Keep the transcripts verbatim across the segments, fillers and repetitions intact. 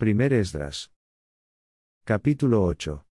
Primer Esdras. Capítulo ocho.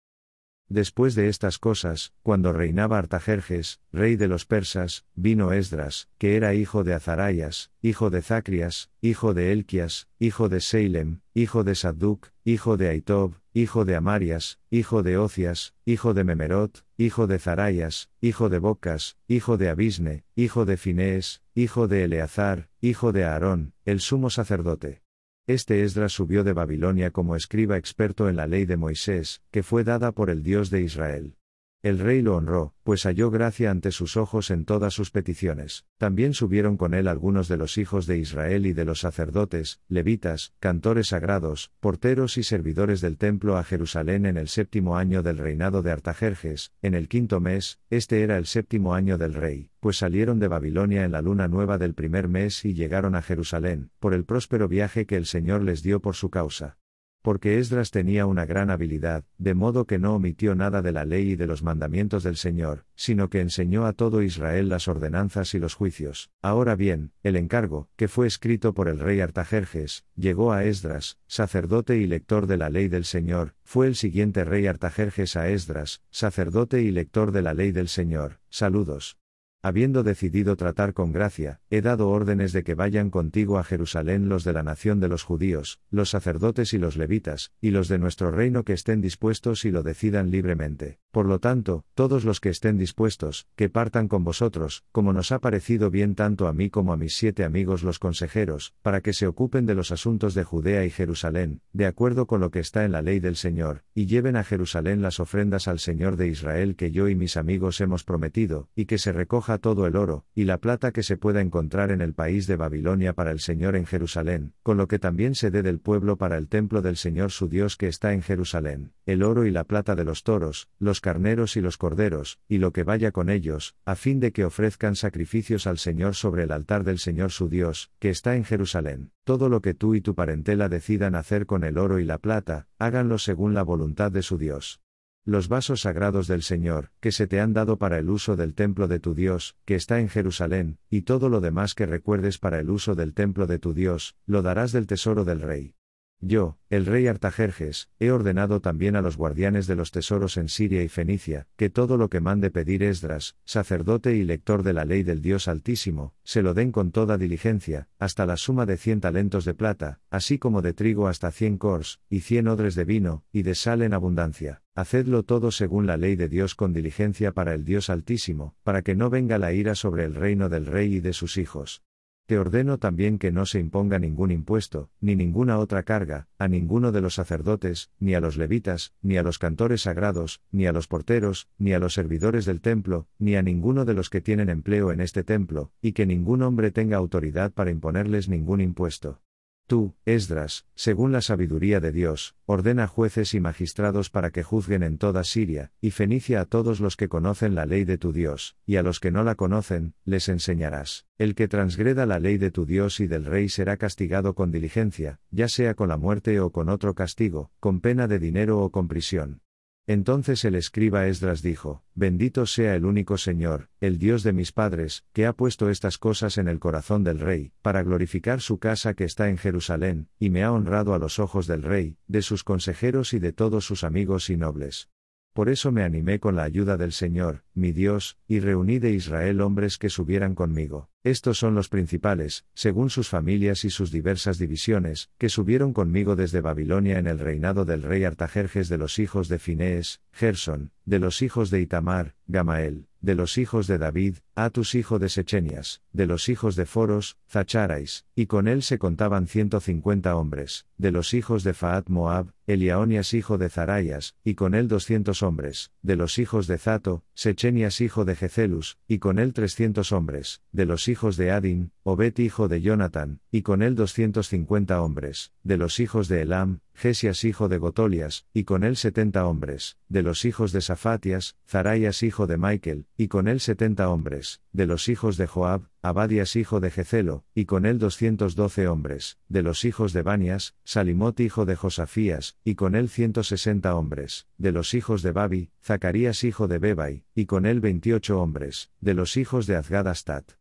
Después de estas cosas, cuando reinaba Artajerjes, rey de los persas, vino Esdras, que era hijo de Azaraías, hijo de Zacrias, hijo de Elquias, hijo de Seilem, hijo de Sadduc, hijo de Aitob, hijo de Amarias, hijo de Ocias, hijo de Memerot, hijo de Zaraías, hijo de Bocas, hijo de Abisne, hijo de Finees, hijo de Eleazar, hijo de Aarón, el sumo sacerdote. Este Esdras subió de Babilonia como escriba experto en la ley de Moisés, que fue dada por el Dios de Israel. El rey lo honró, pues halló gracia ante sus ojos en todas sus peticiones. También subieron con él algunos de los hijos de Israel y de los sacerdotes, levitas, cantores sagrados, porteros y servidores del templo a Jerusalén en el séptimo año del reinado de Artajerjes, en el quinto mes, este era el séptimo año del rey, pues salieron de Babilonia en la luna nueva del primer mes y llegaron a Jerusalén, por el próspero viaje que el Señor les dio por su causa. Porque Esdras tenía una gran habilidad, de modo que no omitió nada de la ley y de los mandamientos del Señor, sino que enseñó a todo Israel las ordenanzas y los juicios. Ahora bien, el encargo, que fue escrito por el rey Artajerjes, llegó a Esdras, sacerdote y lector de la ley del Señor. Fue el siguiente rey Artajerjes a Esdras, sacerdote y lector de la ley del Señor. Saludos. Habiendo decidido tratar con gracia, he dado órdenes de que vayan contigo a Jerusalén los de la nación de los judíos, los sacerdotes y los levitas, y los de nuestro reino que estén dispuestos y lo decidan libremente. Por lo tanto, todos los que estén dispuestos, que partan con vosotros, como nos ha parecido bien tanto a mí como a mis siete amigos los consejeros, para que se ocupen de los asuntos de Judea y Jerusalén, de acuerdo con lo que está en la ley del Señor, y lleven a Jerusalén las ofrendas al Señor de Israel que yo y mis amigos hemos prometido, y que se recoja todo el oro, y la plata que se pueda encontrar en el país de Babilonia para el Señor en Jerusalén, con lo que también se dé del pueblo para el templo del Señor su Dios que está en Jerusalén, el oro y la plata de los toros, los carneros y los corderos, y lo que vaya con ellos, a fin de que ofrezcan sacrificios al Señor sobre el altar del Señor su Dios, que está en Jerusalén. Todo lo que tú y tu parentela decidan hacer con el oro y la plata, háganlo según la voluntad de su Dios. Los vasos sagrados del Señor, que se te han dado para el uso del templo de tu Dios, que está en Jerusalén, y todo lo demás que recuerdes para el uso del templo de tu Dios, lo darás del tesoro del rey. Yo, el rey Artajerjes, he ordenado también a los guardianes de los tesoros en Siria y Fenicia, que todo lo que mande pedir Esdras, sacerdote y lector de la ley del Dios Altísimo, se lo den con toda diligencia, hasta la suma de cien talentos de plata, así como de trigo hasta cien cors, y cien odres de vino, y de sal en abundancia. Hacedlo todo según la ley de Dios con diligencia para el Dios Altísimo, para que no venga la ira sobre el reino del rey y de sus hijos. Te ordeno también que no se imponga ningún impuesto, ni ninguna otra carga, a ninguno de los sacerdotes, ni a los levitas, ni a los cantores sagrados, ni a los porteros, ni a los servidores del templo, ni a ninguno de los que tienen empleo en este templo, y que ningún hombre tenga autoridad para imponerles ningún impuesto. Tú, Esdras, según la sabiduría de Dios, ordena jueces y magistrados para que juzguen en toda Siria y Fenicia a todos los que conocen la ley de tu Dios, y a los que no la conocen, les enseñarás. El que transgreda la ley de tu Dios y del rey será castigado con diligencia, ya sea con la muerte o con otro castigo, con pena de dinero o con prisión. Entonces el escriba Esdras dijo: Bendito sea el único Señor, el Dios de mis padres, que ha puesto estas cosas en el corazón del rey, para glorificar su casa que está en Jerusalén, y me ha honrado a los ojos del rey, de sus consejeros y de todos sus amigos y nobles. Por eso me animé con la ayuda del Señor, mi Dios, y reuní de Israel hombres que subieran conmigo. Estos son los principales, según sus familias y sus diversas divisiones, que subieron conmigo desde Babilonia en el reinado del rey Artajerjes: de los hijos de Finees, Gersón; de los hijos de Itamar, Gamael; de los hijos de David, Atus hijo de Sechenias; de los hijos de Foros, Zacharais, y con él se contaban ciento cincuenta hombres; de los hijos de Faat Moab, Eliaonias hijo de Zaraías, y con él doscientos hombres; de los hijos de Zato, Sechenias hijo de Jecelus, y con él trescientos hombres; de los hijos de Adin, Obed hijo de Jonatán, y con él doscientos cincuenta hombres; de los hijos de Elam, Gesias hijo de Gotolias, y con él setenta hombres; de los hijos de Safatias, Zaraías hijo de Maikel, y con él setenta hombres; de los hijos de Joab, Abadías hijo de Jecelo, y con él doscientos doce hombres; de los hijos de Banias, Salimot hijo de Josafías, y con él ciento sesenta hombres; de los hijos de Babi, Zacarías hijo de Bebai, y con él veintiocho hombres; de los hijos de Azgad Astat,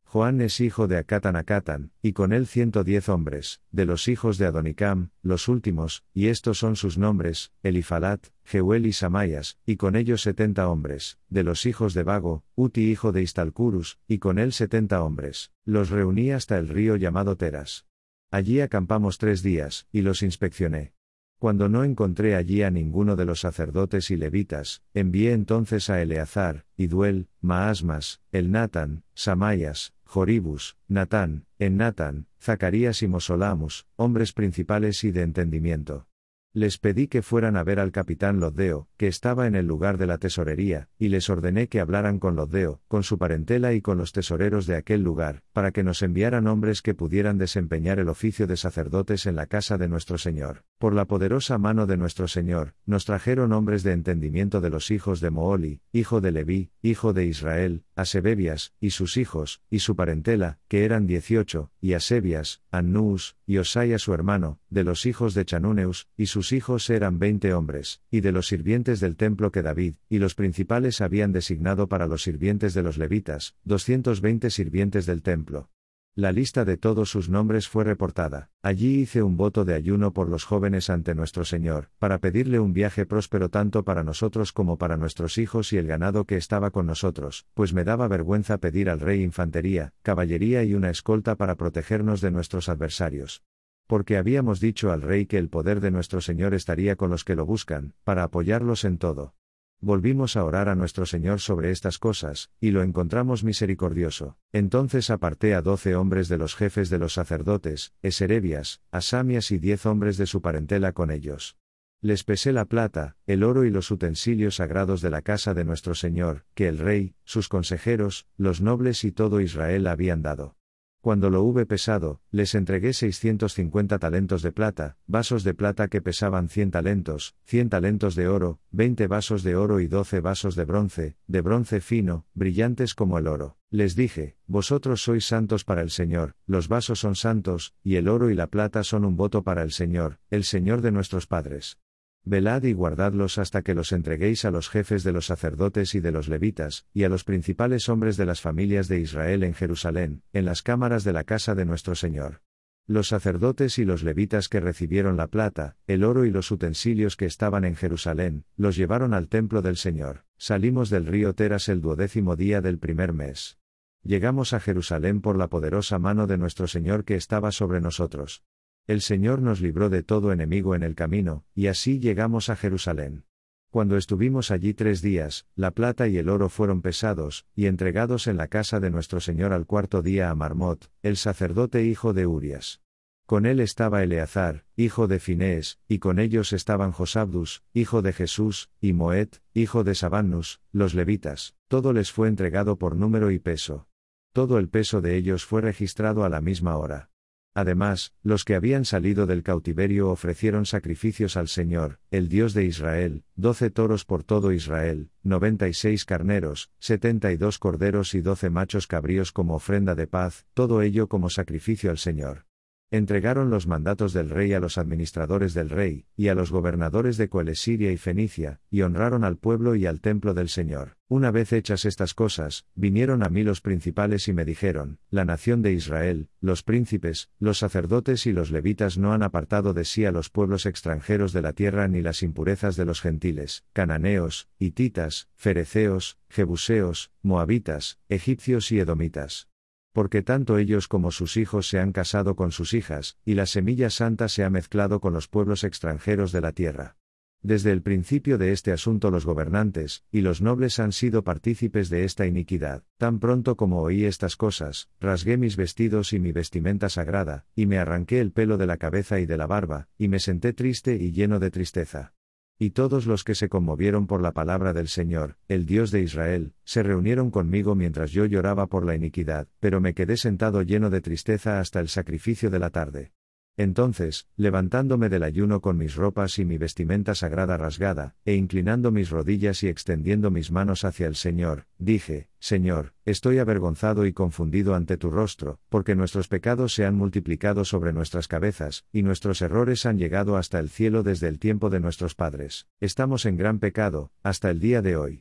Joanes hijo de Acatan Acatan, y con él ciento diez hombres, de los hijos de Adonicam, los últimos, y estos son sus nombres, Elifalat, Jeuel y Samayas, y con ellos setenta hombres, de los hijos de Vago, Uti hijo de Istalcurus, y con él setenta hombres, los reuní hasta el río llamado Teras. Allí acampamos tres días, y los inspeccioné. Cuando no encontré allí a ninguno de los sacerdotes y levitas, envié entonces a Eleazar, Iduel, Maasmas, Elnatan, Samayas, Joribus, Natán, Ennatan, Zacarías y Mosolamus, hombres principales y de entendimiento. Les pedí que fueran a ver al capitán Lodeo, que estaba en el lugar de la tesorería, y les ordené que hablaran con Lodeo, con su parentela y con los tesoreros de aquel lugar, para que nos enviaran hombres que pudieran desempeñar el oficio de sacerdotes en la casa de nuestro Señor. Por la poderosa mano de nuestro Señor, nos trajeron hombres de entendimiento de los hijos de Mooli, hijo de Leví, hijo de Israel, Asebebias, y sus hijos, y su parentela, que eran dieciocho, y Asebias, Annús, y Osaya su hermano, de los hijos de Chanuneus, y sus hijos eran veinte hombres, y de los sirvientes del templo que David, y los principales habían designado para los sirvientes de los levitas, doscientos veinte sirvientes del templo. La lista de todos sus nombres fue reportada. Allí hice un voto de ayuno por los jóvenes ante nuestro Señor, para pedirle un viaje próspero tanto para nosotros como para nuestros hijos y el ganado que estaba con nosotros, pues me daba vergüenza pedir al rey infantería, caballería y una escolta para protegernos de nuestros adversarios. Porque habíamos dicho al rey que el poder de nuestro Señor estaría con los que lo buscan, para apoyarlos en todo. Volvimos a orar a nuestro Señor sobre estas cosas, y lo encontramos misericordioso. Entonces aparté a doce hombres de los jefes de los sacerdotes, Eserebias, Asamias y diez hombres de su parentela con ellos. Les pesé la plata, el oro y los utensilios sagrados de la casa de nuestro Señor, que el rey, sus consejeros, los nobles y todo Israel habían dado. Cuando lo hube pesado, les entregué seiscientos cincuenta talentos de plata, vasos de plata que pesaban cien talentos, cien talentos de oro, veinte vasos de oro y doce vasos de bronce, de bronce fino, brillantes como el oro. Les dije, vosotros sois santos para el Señor, los vasos son santos, y el oro y la plata son un voto para el Señor, el Señor de nuestros padres. Velad y guardadlos hasta que los entreguéis a los jefes de los sacerdotes y de los levitas, y a los principales hombres de las familias de Israel en Jerusalén, en las cámaras de la casa de nuestro Señor. Los sacerdotes y los levitas que recibieron la plata, el oro y los utensilios que estaban en Jerusalén, los llevaron al templo del Señor. Salimos del río Teras el duodécimo día del primer mes. Llegamos a Jerusalén por la poderosa mano de nuestro Señor que estaba sobre nosotros. El Señor nos libró de todo enemigo en el camino, y así llegamos a Jerusalén. Cuando estuvimos allí tres días, la plata y el oro fueron pesados, y entregados en la casa de nuestro Señor al cuarto día a Marmot, el sacerdote hijo de Urias. Con él estaba Eleazar, hijo de Finés, y con ellos estaban Josabdus, hijo de Jesús, y Moed, hijo de Sabannus, los levitas. Todo les fue entregado por número y peso. Todo el peso de ellos fue registrado a la misma hora. Además, los que habían salido del cautiverio ofrecieron sacrificios al Señor, el Dios de Israel, doce toros por todo Israel, noventa y seis carneros, setenta y dos corderos y doce machos cabríos como ofrenda de paz, todo ello como sacrificio al Señor. Entregaron los mandatos del rey a los administradores del rey, y a los gobernadores de Coelesiria y Fenicia, y honraron al pueblo y al templo del Señor. Una vez hechas estas cosas, vinieron a mí los principales y me dijeron, la nación de Israel, los príncipes, los sacerdotes y los levitas no han apartado de sí a los pueblos extranjeros de la tierra ni las impurezas de los gentiles, cananeos, hititas, fereceos, jebuseos, moabitas, egipcios y edomitas. Porque tanto ellos como sus hijos se han casado con sus hijas, y la semilla santa se ha mezclado con los pueblos extranjeros de la tierra. Desde el principio de este asunto los gobernantes, y los nobles han sido partícipes de esta iniquidad. Tan pronto como oí estas cosas, rasgué mis vestidos y mi vestimenta sagrada, y me arranqué el pelo de la cabeza y de la barba, y me senté triste y lleno de tristeza. Y todos los que se conmovieron por la palabra del Señor, el Dios de Israel, se reunieron conmigo mientras yo lloraba por la iniquidad, pero me quedé sentado lleno de tristeza hasta el sacrificio de la tarde. Entonces, levantándome del ayuno con mis ropas y mi vestimenta sagrada rasgada, e inclinando mis rodillas y extendiendo mis manos hacia el Señor, dije, Señor, estoy avergonzado y confundido ante tu rostro, porque nuestros pecados se han multiplicado sobre nuestras cabezas, y nuestros errores han llegado hasta el cielo desde el tiempo de nuestros padres. Estamos en gran pecado, hasta el día de hoy.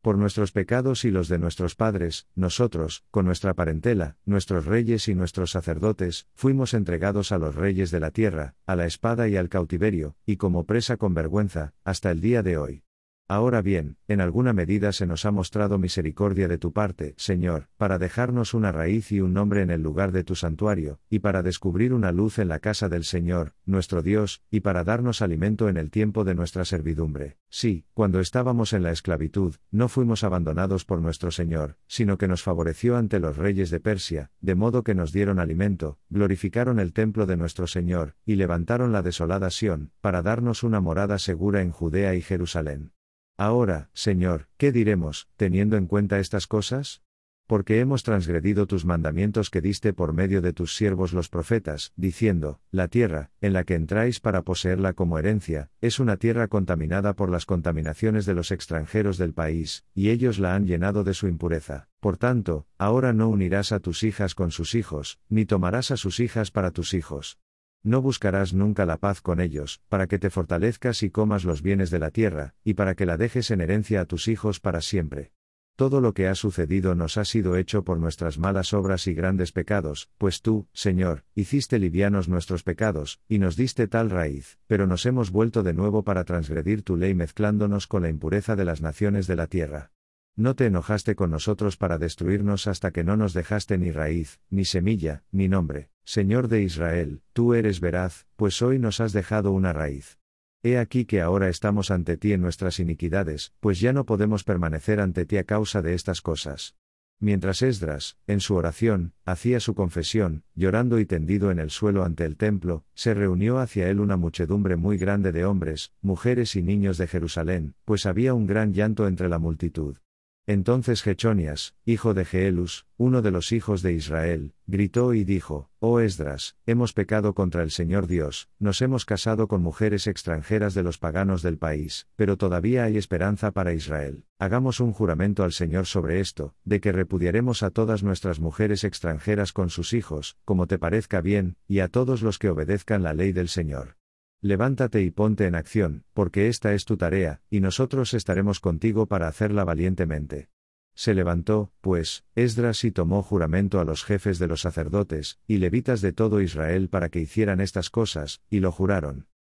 Por nuestros pecados y los de nuestros padres, nosotros, con nuestra parentela, nuestros reyes y nuestros sacerdotes, fuimos entregados a los reyes de la tierra, a la espada y al cautiverio, y como presa con vergüenza, hasta el día de hoy. Ahora bien, en alguna medida se nos ha mostrado misericordia de tu parte, Señor, para dejarnos una raíz y un nombre en el lugar de tu santuario, y para descubrir una luz en la casa del Señor, nuestro Dios, y para darnos alimento en el tiempo de nuestra servidumbre. Sí, cuando estábamos en la esclavitud, no fuimos abandonados por nuestro Señor, sino que nos favoreció ante los reyes de Persia, de modo que nos dieron alimento, glorificaron el templo de nuestro Señor, y levantaron la desolada Sión, para darnos una morada segura en Judea y Jerusalén. Ahora, Señor, ¿qué diremos, teniendo en cuenta estas cosas? Porque hemos transgredido tus mandamientos que diste por medio de tus siervos los profetas, diciendo, la tierra, en la que entráis para poseerla como herencia, es una tierra contaminada por las contaminaciones de los extranjeros del país, y ellos la han llenado de su impureza. Por tanto, ahora no unirás a tus hijas con sus hijos, ni tomarás a sus hijas para tus hijos. No buscarás nunca la paz con ellos, para que te fortalezcas y comas los bienes de la tierra, y para que la dejes en herencia a tus hijos para siempre. Todo lo que ha sucedido nos ha sido hecho por nuestras malas obras y grandes pecados, pues tú, Señor, hiciste livianos nuestros pecados, y nos diste tal raíz, pero nos hemos vuelto de nuevo para transgredir tu ley mezclándonos con la impureza de las naciones de la tierra. No te enojaste con nosotros para destruirnos hasta que no nos dejaste ni raíz, ni semilla, ni nombre. Señor de Israel, tú eres veraz, pues hoy nos has dejado una raíz. He aquí que ahora estamos ante ti en nuestras iniquidades, pues ya no podemos permanecer ante ti a causa de estas cosas. Mientras Esdras, en su oración, hacía su confesión, llorando y tendido en el suelo ante el templo, se reunió hacia él una muchedumbre muy grande de hombres, mujeres y niños de Jerusalén, pues había un gran llanto entre la multitud. Entonces Jechonías, hijo de Jeelus, uno de los hijos de Israel, gritó y dijo, Oh Esdras, hemos pecado contra el Señor Dios, nos hemos casado con mujeres extranjeras de los paganos del país, pero todavía hay esperanza para Israel. Hagamos un juramento al Señor sobre esto, de que repudiaremos a todas nuestras mujeres extranjeras con sus hijos, como te parezca bien, y a todos los que obedezcan la ley del Señor. Levántate y ponte en acción, porque esta es tu tarea, y nosotros estaremos contigo para hacerla valientemente. Se levantó, pues, Esdras y tomó juramento a los jefes de los sacerdotes, y levitas de todo Israel para que hicieran estas cosas, y lo juraron.